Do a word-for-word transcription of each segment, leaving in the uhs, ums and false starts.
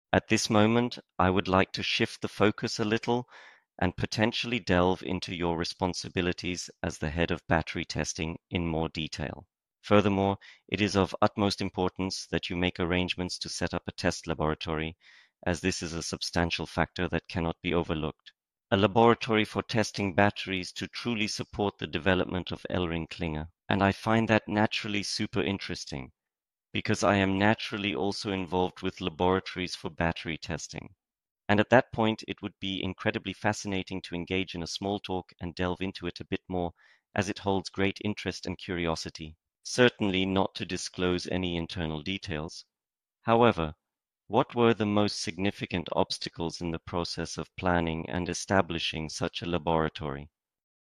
At this moment, I would like to shift the focus a little and potentially delve into your responsibilities as the head of battery testing in more detail. Furthermore, it is of utmost importance that you make arrangements to set up a test laboratory, as this is a substantial factor that cannot be overlooked. A laboratory for testing batteries to truly support the development of ElringKlinger. And I find that naturally super interesting, because I am naturally also involved with laboratories for battery testing. And at that point, it would be incredibly fascinating to engage in a small talk and delve into it a bit more, as it holds great interest and curiosity. Certainly not to disclose any internal details. However, what were the most significant obstacles in the process of planning and establishing such a laboratory?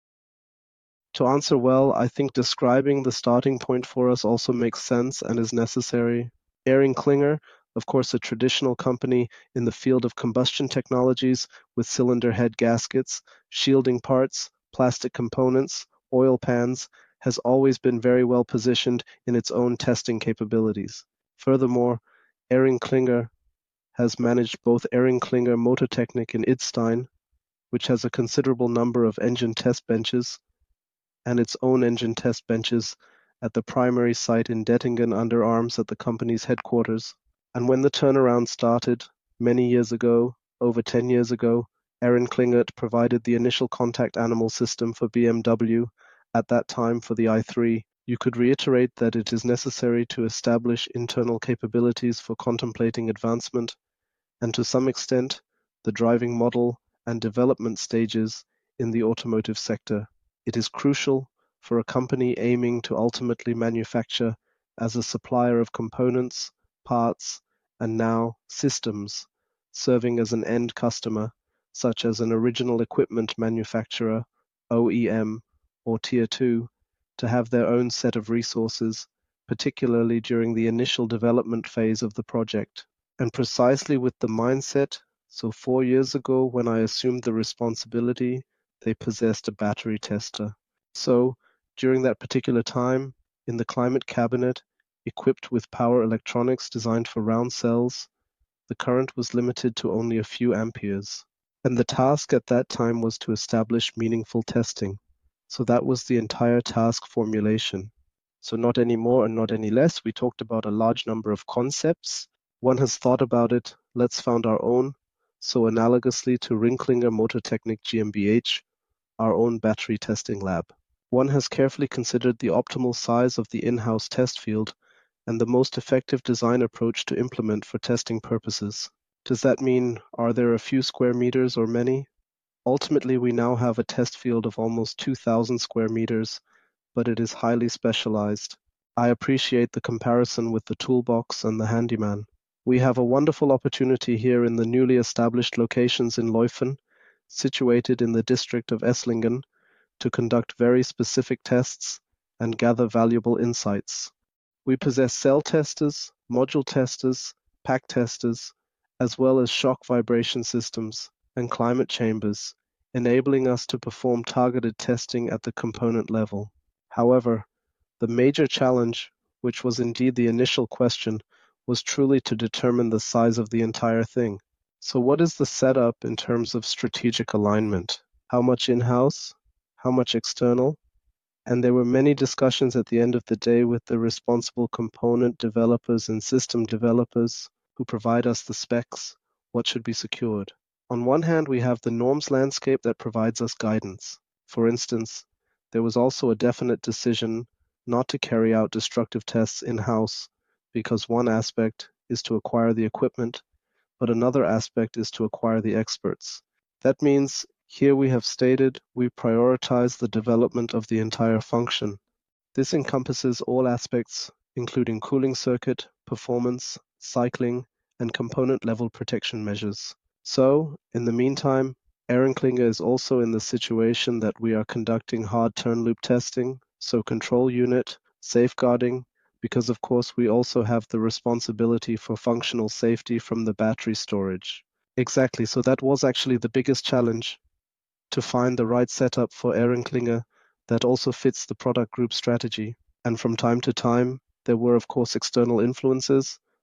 To answer well, I think describing the starting point for us also makes sense and is necessary. ElringKlinger, of course, a traditional company in the field of combustion technologies with cylinder head gaskets, shielding parts, plastic components, oil pans, has always been very well positioned in its own testing capabilities. Furthermore, ElringKlinger has managed both ElringKlinger Motortechnik in Idstein, which has a considerable number of engine test benches, and its own engine test benches at the primary site in Dettingen under arms at the company's headquarters. And when the turnaround started, many years ago, over ten years ago, ElringKlinger provided the initial contact animal system for B M W, at that time for the i three. You could reiterate that it is necessary to establish internal capabilities for contemplating advancement, and to some extent, the driving model and development stages in the automotive sector. It is crucial for a company aiming to ultimately manufacture as a supplier of components, parts, and now systems, serving as an end customer, such as an original equipment manufacturer, O E M, or Tier two, to have their own set of resources, particularly during the initial development phase of the project. And precisely with the mindset, so four years ago when I assumed the responsibility, they possessed a battery tester. So, during that particular time, in the climate cabinet, equipped with power electronics designed for round cells, the current was limited to only a few amperes. And the task at that time was to establish meaningful testing. So that was the entire task formulation. So not any more and not any less. We talked about a large number of concepts. One has thought about it, let's found our own. So analogously to Ringklinger Motortechnik GmbH, our own battery testing lab. One has carefully considered the optimal size of the in-house test field and the most effective design approach to implement for testing purposes. Does that mean, are there a few square meters or many? Ultimately, we now have a test field of almost two thousand square meters, but it is highly specialized. I appreciate the comparison with the toolbox and the handyman. We have a wonderful opportunity here in the newly established locations in Leuven, situated in the district of Esslingen, to conduct very specific tests and gather valuable insights. We possess cell testers, module testers, pack testers, as well as shock vibration systems and climate chambers, enabling us to perform targeted testing at the component level. However, the major challenge, which was indeed the initial question, was truly to determine the size of the entire thing. So what is the setup in terms of strategic alignment? How much in-house? How much external? And there were many discussions at the end of the day with the responsible component developers and system developers who provide us the specs, what should be secured. On one hand, we have the norms landscape that provides us guidance. For instance, there was also a definite decision not to carry out destructive tests in-house, because one aspect is to acquire the equipment, but another aspect is to acquire the experts. That means here we have stated we prioritize the development of the entire function. This encompasses all aspects, including cooling circuit, performance, cycling, and component level protection measures. So, in the meantime, ElringKlinger is also in the situation that we are conducting hard turn loop testing, so control unit, safeguarding, because of course we also have the responsibility for functional safety from the battery storage. Exactly, so that was actually the biggest challenge, to find the right setup for ElringKlinger that also fits the product group strategy. And from time to time, there were of course external influences,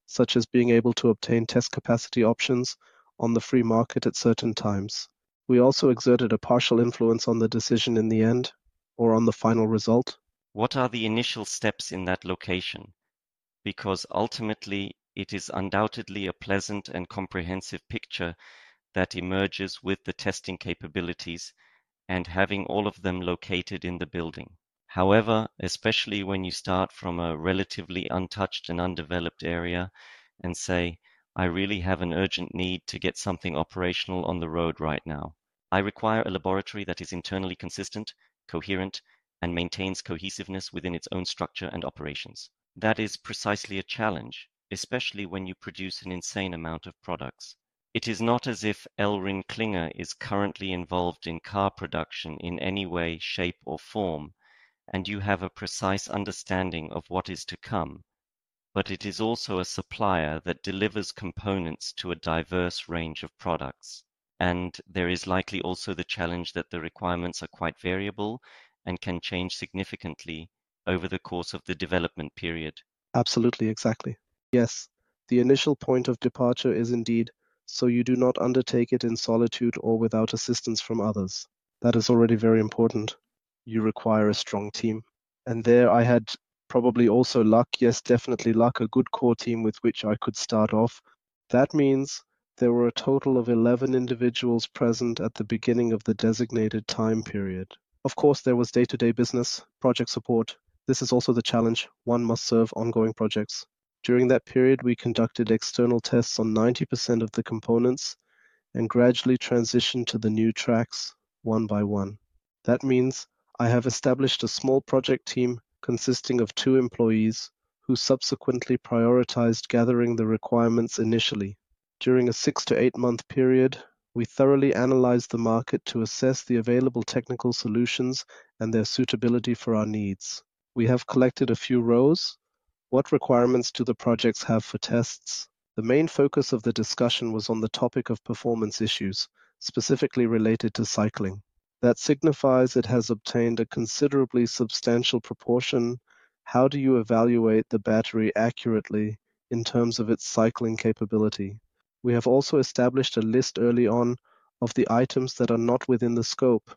such as being able to obtain test capacity options on the free market at certain times. We also exerted a partial influence on the decision in the end, or on the final result. What are the initial steps in that location? Because ultimately it is undoubtedly a pleasant and comprehensive picture that emerges with the testing capabilities and having all of them located in the building. However, especially when you start from a relatively untouched and undeveloped area and say, I really have an urgent need to get something operational on the road right now. I require a laboratory that is internally consistent, coherent, and maintains cohesiveness within its own structure and operations. That is precisely a challenge, especially when you produce an insane amount of products. It is not as if ElringKlinger is currently involved in car production in any way, shape, or form, and you have a precise understanding of what is to come, but it is also a supplier that delivers components to a diverse range of products. And there is likely also the challenge that the requirements are quite variable and can change significantly over the course of the development period. Absolutely, exactly. Yes, the initial point of departure is indeed so you do not undertake it in solitude or without assistance from others. That is already very important. You require a strong team. And there I had probably also luck, yes, definitely luck, a good core team with which I could start off. That means there were a total of eleven individuals present at the beginning of the designated time period. Of course, there was day-to-day business, project support. This is also the challenge. One must serve ongoing projects. During that period, we conducted external tests on ninety percent of the components and gradually transitioned to the new tracks one by one. That means I have established a small project team consisting of two employees who subsequently prioritized gathering the requirements initially. During a six to eight month period, we thoroughly analyzed the market to assess the available technical solutions and their suitability for our needs. We have collected a few rows. What requirements do the projects have for tests? The main focus of the discussion was on the topic of performance issues, specifically related to cycling. That signifies it has obtained a considerably substantial proportion. How do you evaluate the battery accurately in terms of its cycling capability? We have also established a list early on of the items that are not within the scope,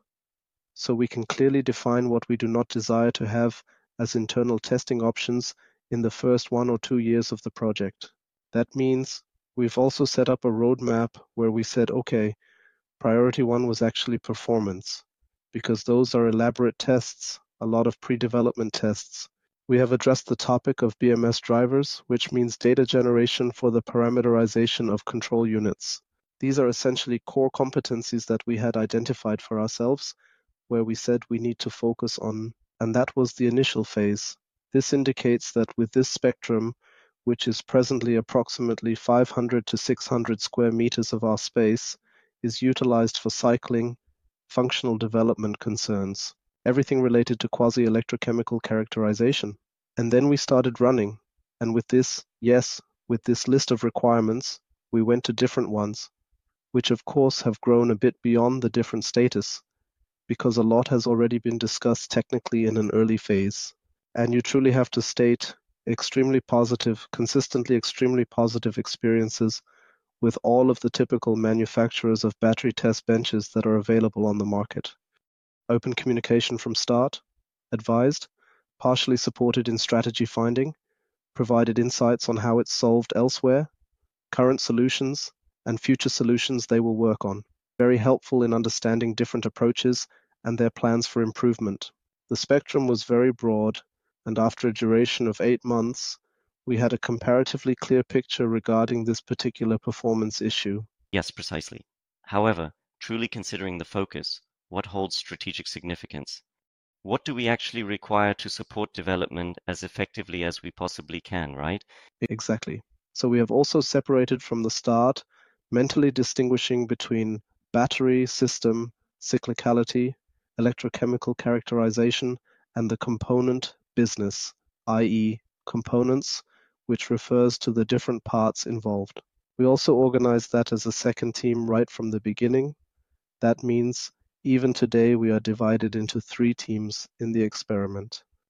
so we can clearly define what we do not desire to have as internal testing options in the first one or two years of the project. That means we've also set up a roadmap where we said, okay, priority one was actually performance, because those are elaborate tests, a lot of pre-development tests. We have addressed the topic of B M S drivers, which means data generation for the parameterization of control units. These are essentially core competencies that we had identified for ourselves, where we said we need to focus on, and that was the initial phase. This indicates that with this spectrum, which is presently approximately five hundred to six hundred square meters of our space, is utilized for cycling, functional development concerns, everything related to quasi-electrochemical characterization. And then we started running, and with this, yes, with this list of requirements, we went to different ones, which of course have grown a bit beyond the different status, because a lot has already been discussed technically in an early phase. And you truly have to state extremely positive, consistently extremely positive experiences with all of the typical manufacturers of battery test benches that are available on the market. Open communication from start, advised, partially supported in strategy finding, provided insights on how it's solved elsewhere, current solutions, and future solutions they will work on. Very helpful in understanding different approaches and their plans for improvement. The spectrum was very broad, and after a duration of eight months, we had a comparatively clear picture regarding this particular performance issue. Yes, precisely. However, truly considering the focus, what holds strategic significance? What do we actually require to support development as effectively as we possibly can, right? Exactly. So we have also separated from the start, mentally distinguishing between battery, system, cyclicality, electrochemical characterization, and the component business, that is components, which refers to the different parts involved. We also organized that as a second team right from the beginning. That means even today we are divided into three teams in the experiment.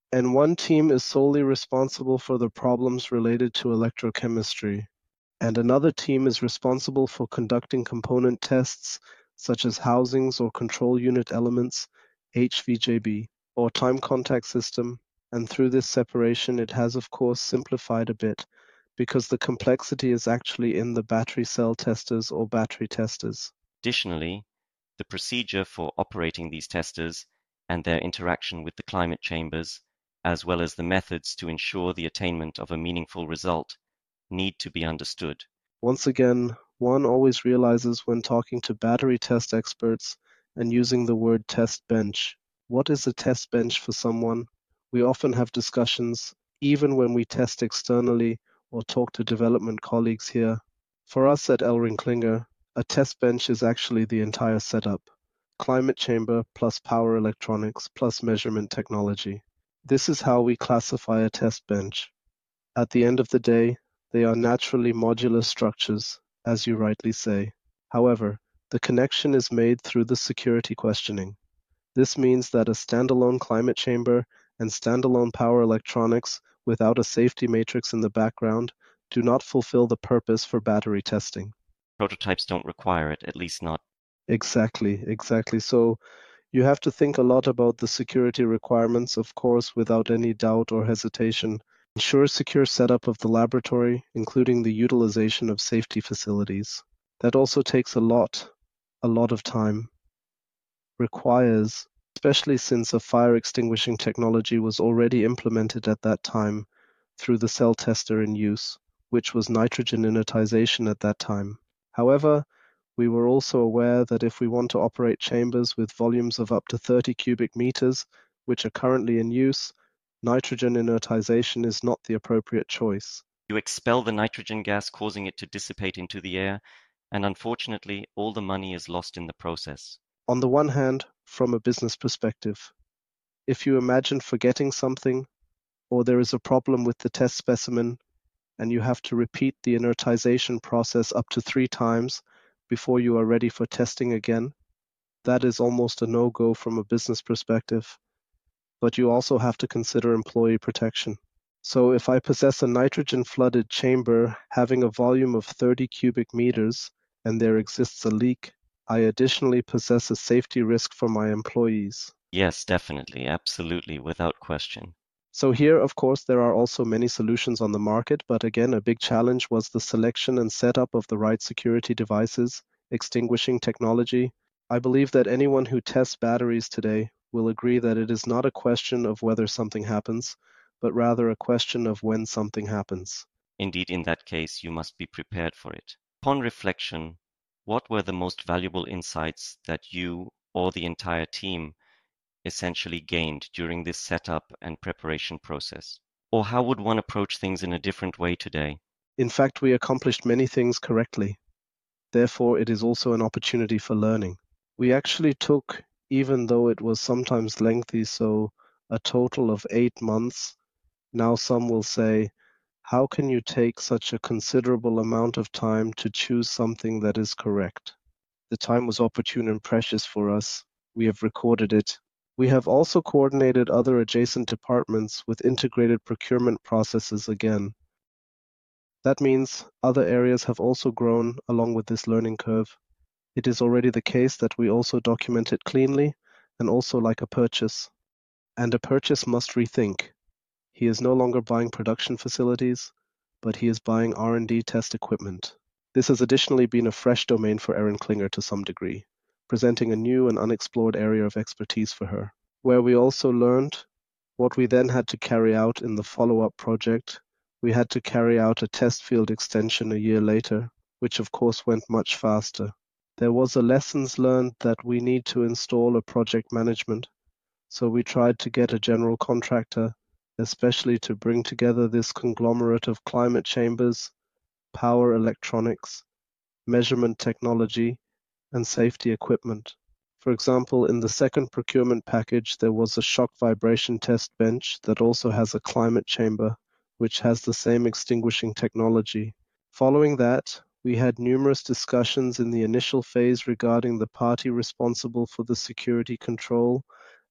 And one team is solely responsible for the problems related to electrochemistry, and another team is responsible for conducting component tests such as housings or control unit elements, H V J B, or time contact system. And through this separation, it has of course simplified a bit because the complexity is actually in the battery cell testers or battery testers. Additionally, the procedure for operating these testers and their interaction with the climate chambers, as well as the methods to ensure the attainment of a meaningful result, need to be understood. Once again, one always realizes when talking to battery test experts and using the word test bench. What is a test bench for someone? We often have discussions, even when we test externally or talk to development colleagues here. For us at ElringKlinger, a test bench is actually the entire setup. Climate chamber plus power electronics plus measurement technology. This is how we classify a test bench. At the end of the day, they are naturally modular structures, as you rightly say. However, the connection is made through the security questioning. This means that a standalone climate chamber and standalone power electronics without a safety matrix in the background do not fulfill the purpose for battery testing. Prototypes don't require it, at least not. Exactly, exactly. So you have to think a lot about the security requirements, of course, without any doubt or hesitation. Ensure secure setup of the laboratory, including the utilization of safety facilities. That also takes a lot, a lot of time. Requires, especially since a fire extinguishing technology was already implemented at that time through the cell tester in use, which was nitrogen inert at that time. However, we were also aware that if we want to operate chambers with volumes of up to thirty cubic meters, which are currently in use, nitrogen inertization is not the appropriate choice. You expel the nitrogen gas, causing it to dissipate into the air, and unfortunately, all the money is lost in the process. On the one hand, from a business perspective, if you imagine forgetting something, or there is a problem with the test specimen, and you have to repeat the inertization process up to three times before you are ready for testing again, that is almost a no-go from a business perspective. But you also have to consider employee protection. So if I possess a nitrogen-flooded chamber having a volume of thirty cubic meters and there exists a leak, I additionally possess a safety risk for my employees. Yes, definitely, absolutely, without question. So here, of course, there are also many solutions on the market, but again, a big challenge was the selection and setup of the right security devices, extinguishing technology. I believe that anyone who tests batteries today will agree that it is not a question of whether something happens, but rather a question of when something happens. Indeed, in that case, you must be prepared for it. Upon reflection, what were the most valuable insights that you or the entire team essentially gained during this setup and preparation process? Or how would one approach things in a different way today? In fact, we accomplished many things correctly. Therefore, it is also an opportunity for learning. We actually took, even though it was sometimes lengthy, so a total of eight months. Now some will say, how can you take such a considerable amount of time to choose something that is correct? The time was opportune and precious for us. We have recorded it. We have also coordinated other adjacent departments with integrated procurement processes again. That means other areas have also grown along with this learning curve. It is already the case that we also document it cleanly and also like a purchase. And a purchase must rethink. He is no longer buying production facilities, but he is buying R and D test equipment. This has additionally been a fresh domain for Erin Klinger to some degree, presenting a new and unexplored area of expertise for her, where we also learned what we then had to carry out in the follow-up project. We had to carry out a test field extension a year later, which of course went much faster. There was a lessons learned that we need to install a project management, so we tried to get a general contractor, especially to bring together this conglomerate of climate chambers, power electronics, measurement technology, and safety equipment. For example, in the second procurement package, there was a shock vibration test bench that also has a climate chamber, which has the same extinguishing technology. Following that, we had numerous discussions in the initial phase regarding the party responsible for the security control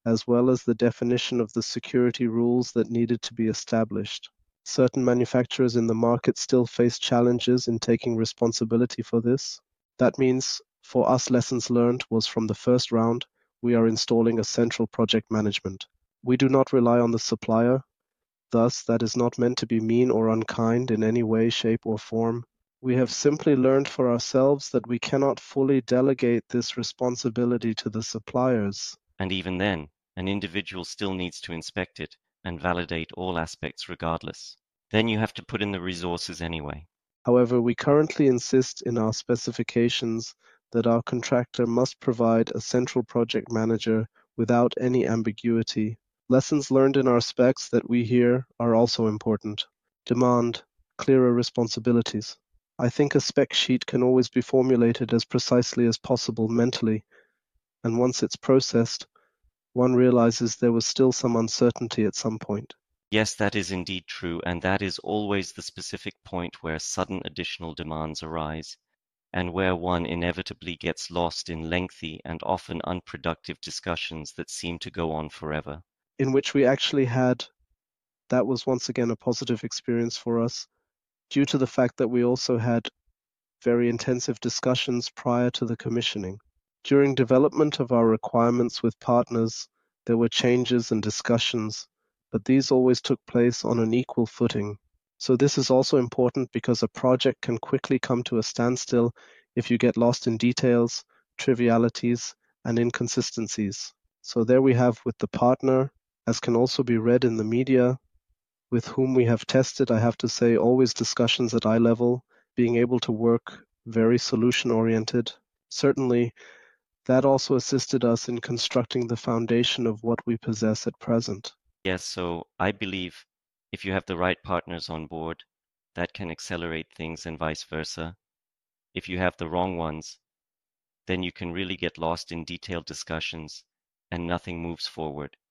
as well as the definition of the security rules that needed to be established. Certain manufacturers in the market still face challenges in taking responsibility for this. That means for us, lessons learned was from the first round, we are installing a central project management. We do not rely on the supplier. Thus, that is not meant to be mean or unkind in any way, shape, or form. We have simply learned for ourselves that we cannot fully delegate this responsibility to the suppliers. And even then, an individual still needs to inspect it and validate all aspects regardless. Then you have to put in the resources anyway. However, we currently insist in our specifications that our contractor must provide a central project manager without any ambiguity. Lessons learned in our specs that we hear are also important. Demand clearer responsibilities. I think a spec sheet can always be formulated as precisely as possible mentally, and once it's processed, one realizes there was still some uncertainty at some point. Yes, that is indeed true, and that is always the specific point where sudden additional demands arise, and where one inevitably gets lost in lengthy and often unproductive discussions that seem to go on forever. In which we actually had, that was once again a positive experience for us, due to the fact that we also had very intensive discussions prior to the commissioning. During development of our requirements with partners, there were changes and discussions, but these always took place on an equal footing. So this is also important because a project can quickly come to a standstill if you get lost in details, trivialities, and inconsistencies. So there we have with the partner, as can also be read in the media, with whom we have tested, I have to say, always discussions at eye level, being able to work very solution-oriented. Certainly, that also assisted us in constructing the foundation of what we possess at present. Yes, so I believe if you have the right partners on board, that can accelerate things and vice versa. If you have the wrong ones, then you can really get lost in detailed discussions and nothing moves forward.